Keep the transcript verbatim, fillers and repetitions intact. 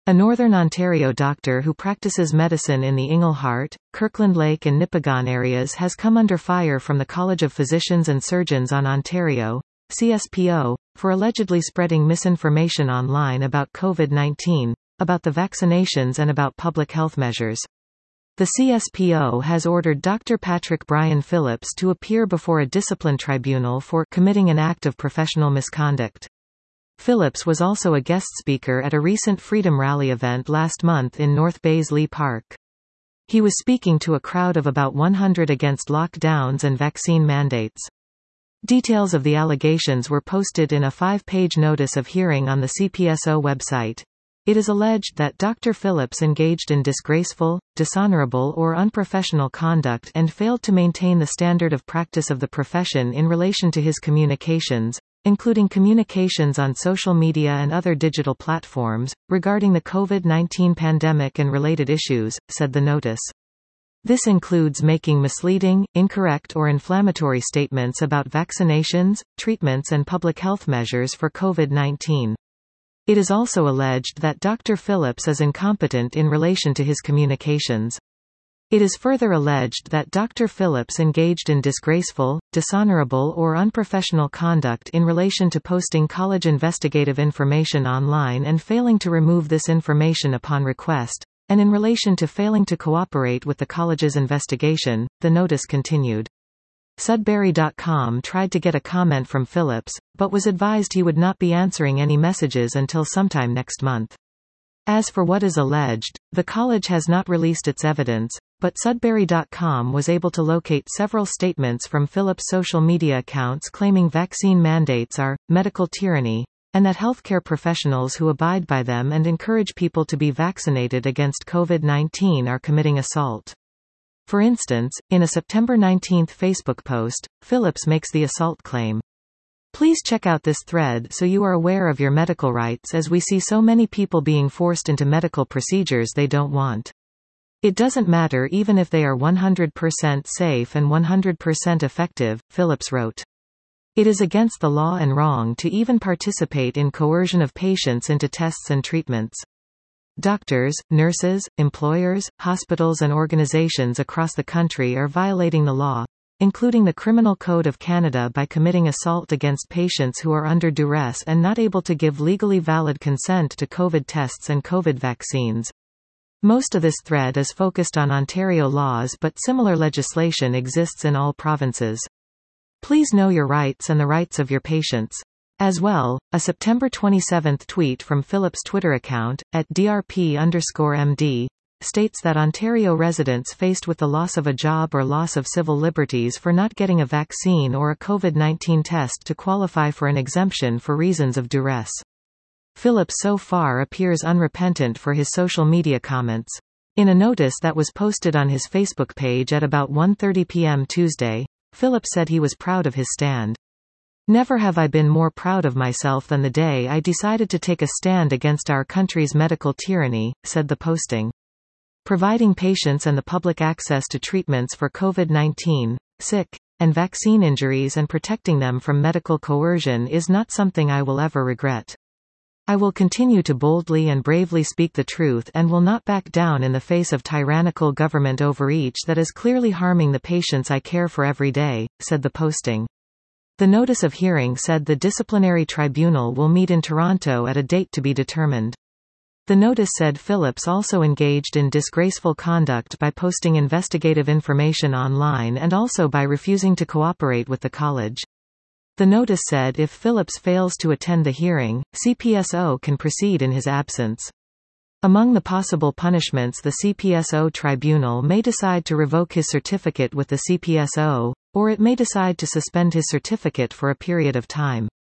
A Northern Ontario doctor who practices medicine in the Inglehart, Kirkland Lake and Nipigon areas has come under fire from the College of Physicians and Surgeons on Ontario, C S P O, for allegedly spreading misinformation online about COVID nineteen, about the vaccinations and about public health measures. The C S P O has ordered Doctor Patrick Brian Phillips to appear before a discipline tribunal for committing an act of professional misconduct. Phillips was also a guest speaker at a recent Freedom Rally event last month in North Bay's Lee Park. He was speaking to a crowd of about one hundred against lockdowns and vaccine mandates. Details of the allegations were posted in a five-page notice of hearing on the C P S O website. It is alleged that Doctor Phillips engaged in disgraceful, dishonorable or unprofessional conduct and failed to maintain the standard of practice of the profession in relation to his communications, including communications on social media and other digital platforms, regarding the COVID nineteen pandemic and related issues, said the notice. This includes making misleading, incorrect or inflammatory statements about vaccinations, treatments and public health measures for COVID nineteen. It is also alleged that Doctor Phillips is incompetent in relation to his communications. It is further alleged that Doctor Phillips engaged in disgraceful, dishonorable or unprofessional conduct in relation to posting college investigative information online and failing to remove this information upon request, and in relation to failing to cooperate with the college's investigation, the notice continued. Sudbury dot com tried to get a comment from Phillips, but was advised he would not be answering any messages until sometime next month. As for what is alleged, the college has not released its evidence, but Sudbury dot com was able to locate several statements from Phillips' social media accounts claiming vaccine mandates are medical tyranny, and that healthcare professionals who abide by them and encourage people to be vaccinated against COVID nineteen are committing assault. For instance, in a September nineteenth Facebook post, Phillips makes the assault claim. Please check out this thread so you are aware of your medical rights, as we see so many people being forced into medical procedures they don't want. It doesn't matter even if they are one hundred percent safe and one hundred percent effective, Phillips wrote. It is against the law and wrong to even participate in coercion of patients into tests and treatments. Doctors, nurses, employers, hospitals and organizations across the country are violating the law, including the Criminal Code of Canada, by committing assault against patients who are under duress and not able to give legally valid consent to COVID tests and COVID vaccines. Most of this thread is focused on Ontario laws, but similar legislation exists in all provinces. Please know your rights and the rights of your patients. As well, a September twenty-seventh tweet from Phillips' Twitter account, at D R P underscore M D, states that Ontario residents faced with the loss of a job or loss of civil liberties for not getting a vaccine or a COVID nineteen test to qualify for an exemption for reasons of duress. Phillips so far appears unrepentant for his social media comments. In a notice that was posted on his Facebook page at about one thirty p m Tuesday, Phillips said he was proud of his stand. Never have I been more proud of myself than the day I decided to take a stand against our country's medical tyranny, said the posting. Providing patients and the public access to treatments for COVID nineteen, sick, and vaccine injuries and protecting them from medical coercion is not something I will ever regret. I will continue to boldly and bravely speak the truth and will not back down in the face of tyrannical government overreach that is clearly harming the patients I care for every day, said the posting. The notice of hearing said the disciplinary tribunal will meet in Toronto at a date to be determined. The notice said Phillips also engaged in disgraceful conduct by posting investigative information online and also by refusing to cooperate with the college. The notice said if Phillips fails to attend the hearing, C P S O can proceed in his absence. Among the possible punishments, the C P S O tribunal may decide to revoke his certificate with the C P S O, or it may decide to suspend his certificate for a period of time.